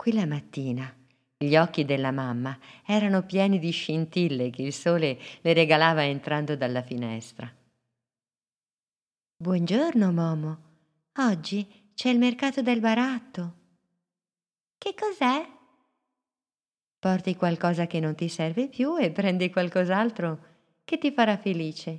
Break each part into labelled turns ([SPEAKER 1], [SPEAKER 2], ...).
[SPEAKER 1] Quella mattina gli occhi della mamma erano pieni di scintille che il sole le regalava entrando dalla finestra. Buongiorno, Momo. Oggi c'è il mercato del baratto. Che cos'è? Porti qualcosa che non ti serve più e prendi qualcos'altro che ti farà felice.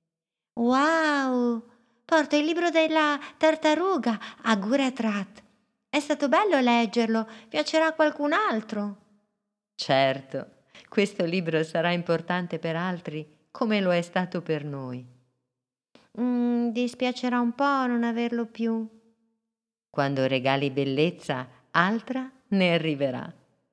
[SPEAKER 1] Wow! Porto il libro della tartaruga a Guratrat. È stato bello leggerlo. Piacerà a qualcun altro. Certo, questo libro sarà importante per altri come lo è stato per noi. Dispiacerà un po' non averlo più. Quando regali bellezza, altra ne arriverà.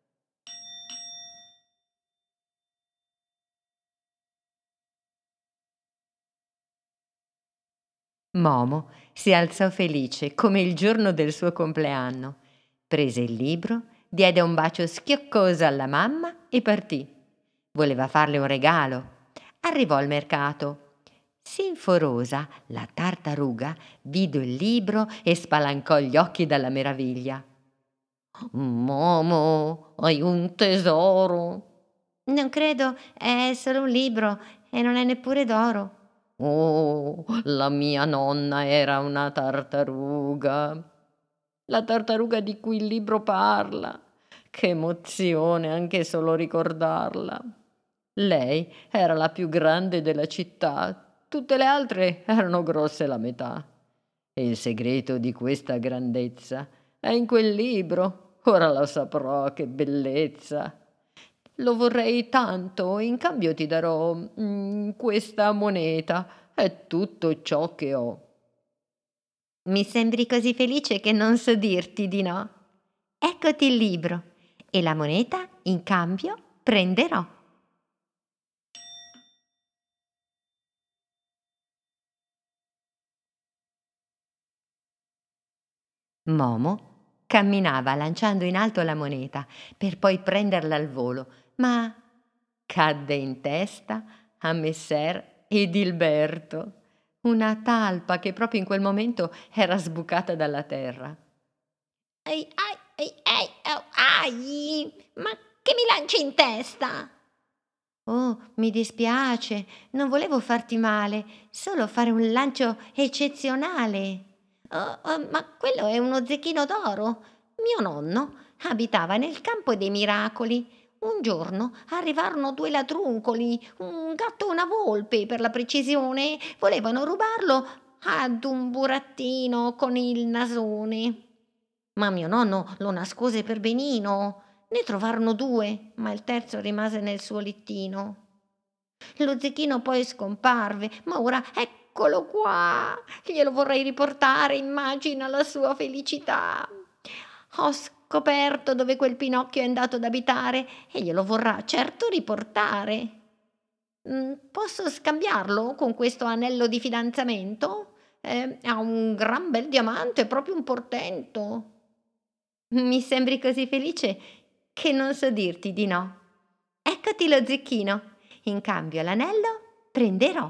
[SPEAKER 1] Momo si alzò felice come il giorno del suo compleanno. Prese il libro, diede un bacio schioccoso alla mamma e partì. Voleva farle un regalo. Arrivò al mercato. Sinforosa, la tartaruga, vide il libro e spalancò gli occhi dalla meraviglia. Momo, hai un tesoro. Non credo, è solo un libro e non è neppure d'oro. Oh, la mia nonna era una tartaruga. La tartaruga di cui il libro parla. Che emozione anche solo ricordarla. Lei era la più grande della città, tutte le altre erano grosse la metà. E il segreto di questa grandezza è in quel libro. Ora lo saprò, che bellezza. Lo vorrei tanto, in cambio ti darò questa moneta. È tutto ciò che ho. Mi sembri così felice che non so dirti di no. Eccoti il libro e la moneta in cambio prenderò. Momo camminava lanciando in alto la moneta per poi prenderla al volo, ma cadde in testa a Messer Edilberto, una talpa che proprio in quel momento era sbucata dalla terra. Ai, ai, ai, ai, au, ai, ma che mi lanci in testa? Oh, mi dispiace, non volevo farti male, solo fare un lancio eccezionale. Ma quello è uno zecchino d'oro. Mio nonno abitava nel campo dei miracoli. Un giorno arrivarono due ladruncoli, un gatto e una volpe, per la precisione, volevano rubarlo ad un burattino con il nasone. Ma mio nonno lo nascose per benino. Ne trovarono due, ma il terzo rimase nel suo lettino. Lo zecchino poi scomparve, ma ora eccolo qua. Glielo vorrei riportare, immagina la sua felicità. Ho scoperto dove quel Pinocchio è andato ad abitare e glielo vorrà certo riportare. Posso scambiarlo con questo anello di fidanzamento? Ha un gran bel diamante, proprio un portento. Mi sembri così felice che non so dirti di no. Eccoti lo zecchino. In cambio l'anello prenderò.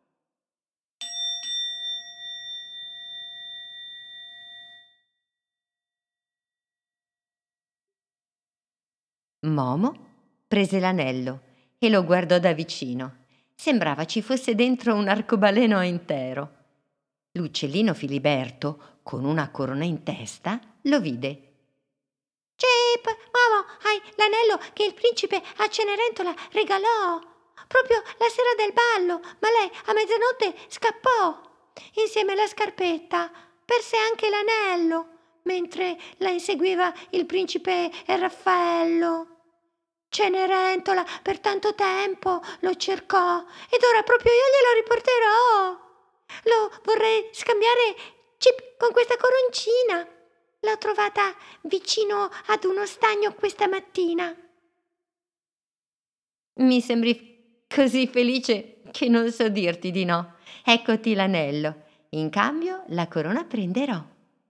[SPEAKER 1] Momo prese l'anello e lo guardò da vicino. Sembrava ci fosse dentro un arcobaleno intero. L'uccellino Filiberto, con una corona in testa, lo vide. Cip, Momo, hai l'anello che il principe a Cenerentola regalò proprio la sera del ballo, ma lei a mezzanotte scappò insieme alla scarpetta, perse anche l'anello mentre la inseguiva il principe Raffaello. Cenerentola per tanto tempo lo cercò ed ora proprio io glielo riporterò. Lo vorrei scambiare Cip con questa coroncina. L'ho trovata vicino ad uno stagno questa mattina. Mi sembri così felice che non so dirti di no. Eccoti l'anello. In cambio la corona prenderò.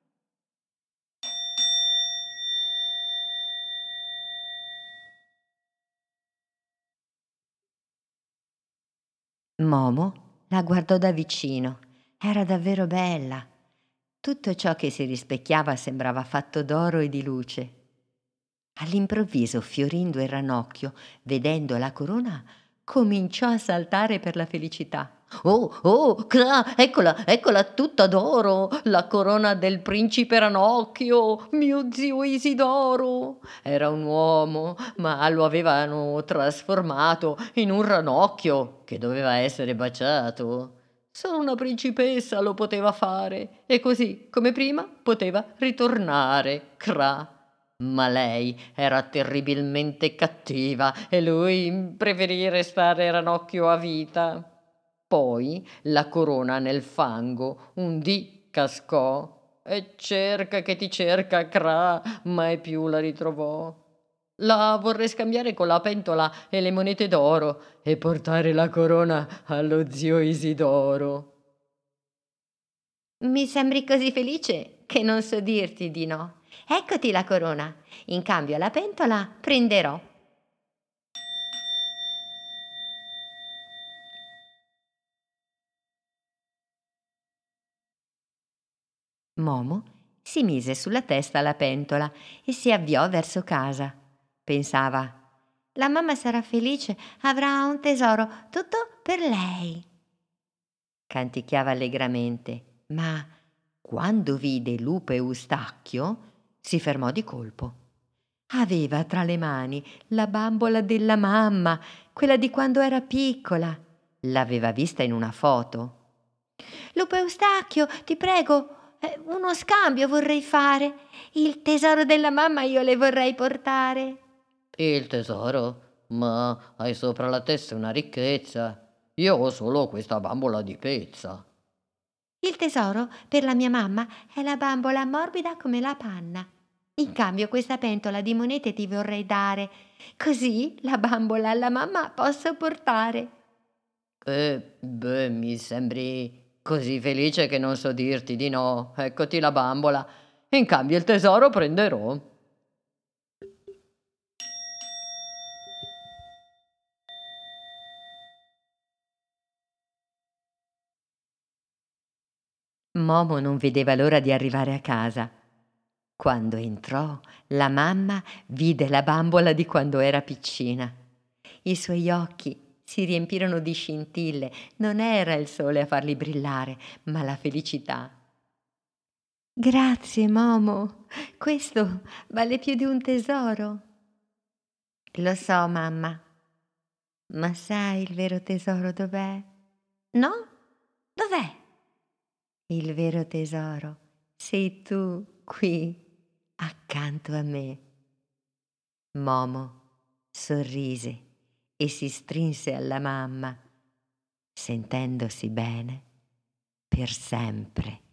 [SPEAKER 1] Momo la guardò da vicino. Era davvero bella. Tutto ciò che si rispecchiava sembrava fatto d'oro e di luce. All'improvviso Fiorindo il ranocchio, vedendo la corona, cominciò a saltare per la felicità. «Oh, oh, Cra, eccola, eccola tutta d'oro, la corona del principe Ranocchio, mio zio Isidoro!» Era un uomo, ma lo avevano trasformato in un ranocchio che doveva essere baciato. Solo una principessa lo poteva fare, e così, come prima, poteva ritornare, Cra. Ma lei era terribilmente cattiva e lui preferì restare ranocchio a vita. Poi la corona nel fango un dì cascò e cerca che ti cerca, Cra, mai più la ritrovò. La vorrei scambiare con la pentola e le monete d'oro e portare la corona allo zio Isidoro. Mi sembri così felice che non so dirti di no. Eccoti la corona. In cambio alla pentola prenderò. Momo si mise sulla testa la pentola e si avviò verso casa. Pensava: la mamma sarà felice, avrà un tesoro tutto per lei. Canticchiava allegramente, ma quando vide Lupo Eustachio si fermò di colpo. Aveva tra le mani la bambola della mamma, quella di quando era piccola. L'aveva vista in una foto. Lupo Eustachio, ti prego, uno scambio vorrei fare. Il tesoro della mamma io le vorrei portare. Il tesoro? Ma hai sopra la testa una ricchezza. Io ho solo questa bambola di pezza. Il tesoro per la mia mamma è la bambola morbida come la panna. In cambio questa pentola di monete ti vorrei dare, così la bambola alla mamma posso portare. Beh, mi sembri così felice che non so dirti di no. Eccoti la bambola. In cambio il tesoro prenderò. Momo non vedeva l'ora di arrivare a casa. Quando entrò, la mamma vide la bambola di quando era piccina. I suoi occhi si riempirono di scintille. Non era il sole a farli brillare, ma la felicità. Grazie, Momo. Questo vale più di un tesoro. Lo so, mamma. Ma sai il vero tesoro dov'è? No? Dov'è? Il vero tesoro sei tu qui, accanto a me. Momo sorrise e si strinse alla mamma, sentendosi bene per sempre.